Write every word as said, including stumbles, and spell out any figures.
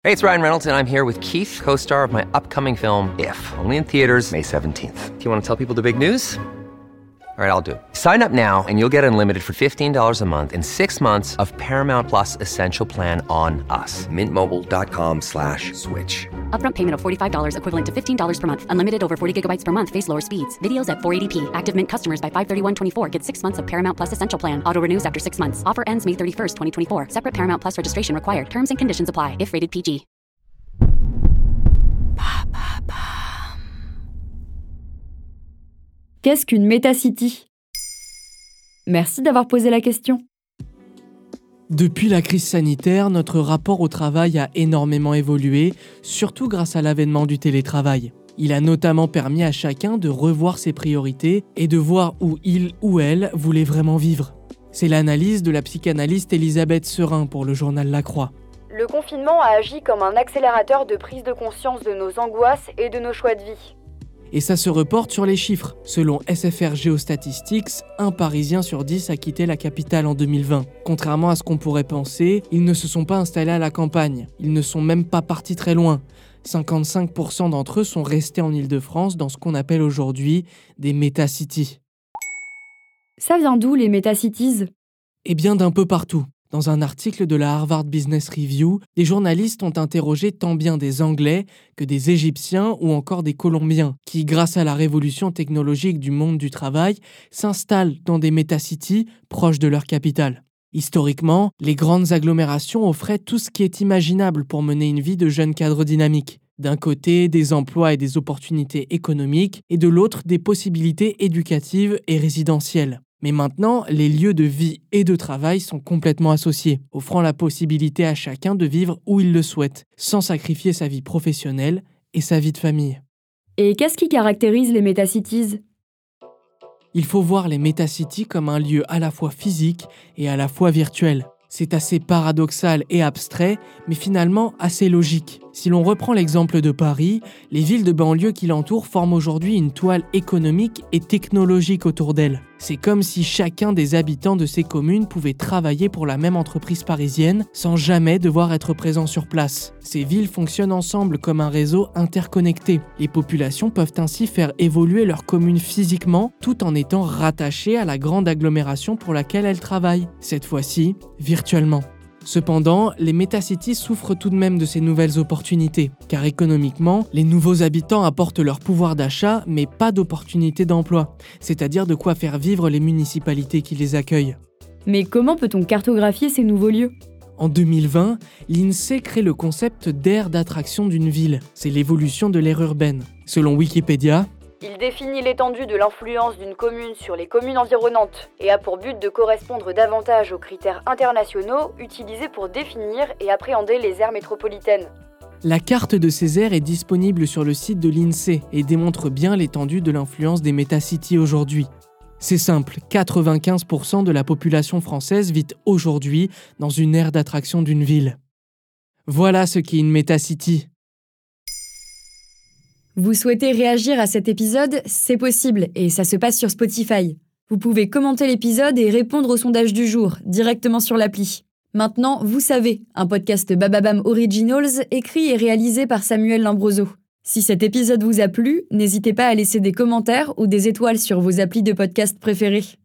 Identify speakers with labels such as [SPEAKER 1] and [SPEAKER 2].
[SPEAKER 1] Hey, it's Ryan Reynolds, and I'm here with Keith, co-star of my upcoming film, If, only in theaters May seventeenth. Do you want to tell people the big news? All right, I'll do it. Sign up now and you'll get unlimited for fifteen dollars a month and six months of Paramount Plus Essential Plan on us. Mint Mobile dot com slash switch.
[SPEAKER 2] Upfront payment of forty-five dollars equivalent to fifteen dollars per month. Unlimited over forty gigabytes per month. Face lower speeds. Videos at four eighty p. Active Mint customers by five thirty-one twenty-four get six months of Paramount Plus Essential Plan. Auto renews after six months. Offer ends May thirty-first, twenty twenty-four. Separate Paramount Plus registration required. Terms and conditions apply if rated P G.
[SPEAKER 3] Qu'est-ce qu'une Metacity ? Merci d'avoir posé la question.
[SPEAKER 4] Depuis la crise sanitaire, notre rapport au travail a énormément évolué, surtout grâce à l'avènement du télétravail. Il a notamment permis à chacun de revoir ses priorités et de voir où il ou elle voulait vraiment vivre. C'est l'analyse de la psychanalyste Elisabeth Serin pour le journal La Croix.
[SPEAKER 5] Le confinement a agi comme un accélérateur de prise de conscience de nos angoisses et de nos choix de vie.
[SPEAKER 4] Et ça se reporte sur les chiffres. Selon S F R Geostatistics, un Parisien sur dix a quitté la capitale en deux mille vingt. Contrairement à ce qu'on pourrait penser, ils ne se sont pas installés à la campagne. Ils ne sont même pas partis très loin. cinquante-cinq pour cent d'entre eux sont restés en Île-de-France dans ce qu'on appelle aujourd'hui des Metacities.
[SPEAKER 3] Ça vient d'où les Metacities ?
[SPEAKER 4] Eh bien d'un peu partout. Dans un article de la Harvard Business Review, des journalistes ont interrogé tant bien des Anglais que des Égyptiens ou encore des Colombiens, qui, grâce à la révolution technologique du monde du travail, s'installent dans des métacities proches de leur capitale. Historiquement, les grandes agglomérations offraient tout ce qui est imaginable pour mener une vie de jeune cadre dynamique. D'un côté, des emplois et des opportunités économiques, et de l'autre, des possibilités éducatives et résidentielles. Mais maintenant, les lieux de vie et de travail sont complètement associés, offrant la possibilité à chacun de vivre où il le souhaite, sans sacrifier sa vie professionnelle et sa vie de famille.
[SPEAKER 3] Et qu'est-ce qui caractérise les Metacities ?
[SPEAKER 4] Il faut voir les Metacities comme un lieu à la fois physique et à la fois virtuel. C'est assez paradoxal et abstrait, mais finalement assez logique. Si l'on reprend l'exemple de Paris, les villes de banlieue qui l'entourent forment aujourd'hui une toile économique et technologique autour d'elles. C'est comme si chacun des habitants de ces communes pouvait travailler pour la même entreprise parisienne sans jamais devoir être présent sur place. Ces villes fonctionnent ensemble comme un réseau interconnecté. Les populations peuvent ainsi faire évoluer leur commune physiquement tout en étant rattachées à la grande agglomération pour laquelle elles travaillent, cette fois-ci virtuellement. Cependant, les Metacities souffrent tout de même de ces nouvelles opportunités, car économiquement, les nouveaux habitants apportent leur pouvoir d'achat, mais pas d'opportunités d'emploi, c'est-à-dire de quoi faire vivre les municipalités qui les accueillent.
[SPEAKER 3] Mais comment peut-on cartographier ces nouveaux lieux ?
[SPEAKER 4] En deux mille vingt, l'INSEE crée le concept d'aire d'attraction d'une ville. C'est l'évolution de l'aire urbaine. Selon Wikipédia,
[SPEAKER 5] il définit l'étendue de l'influence d'une commune sur les communes environnantes et a pour but de correspondre davantage aux critères internationaux utilisés pour définir et appréhender les aires métropolitaines.
[SPEAKER 4] La carte de ces aires est disponible sur le site de l'INSEE et démontre bien l'étendue de l'influence des Metacities aujourd'hui. C'est simple, quatre-vingt-quinze pour cent de la population française vit aujourd'hui dans une aire d'attraction d'une ville. Voilà ce qu'est une Metacity.
[SPEAKER 3] Vous souhaitez réagir à cet épisode ? C'est possible et ça se passe sur Spotify. Vous pouvez commenter l'épisode et répondre au sondage du jour, directement sur l'appli. Maintenant, vous savez, un podcast Bababam Originals écrit et réalisé par Samuel Lambroso. Si cet épisode vous a plu, n'hésitez pas à laisser des commentaires ou des étoiles sur vos applis de podcast préférés.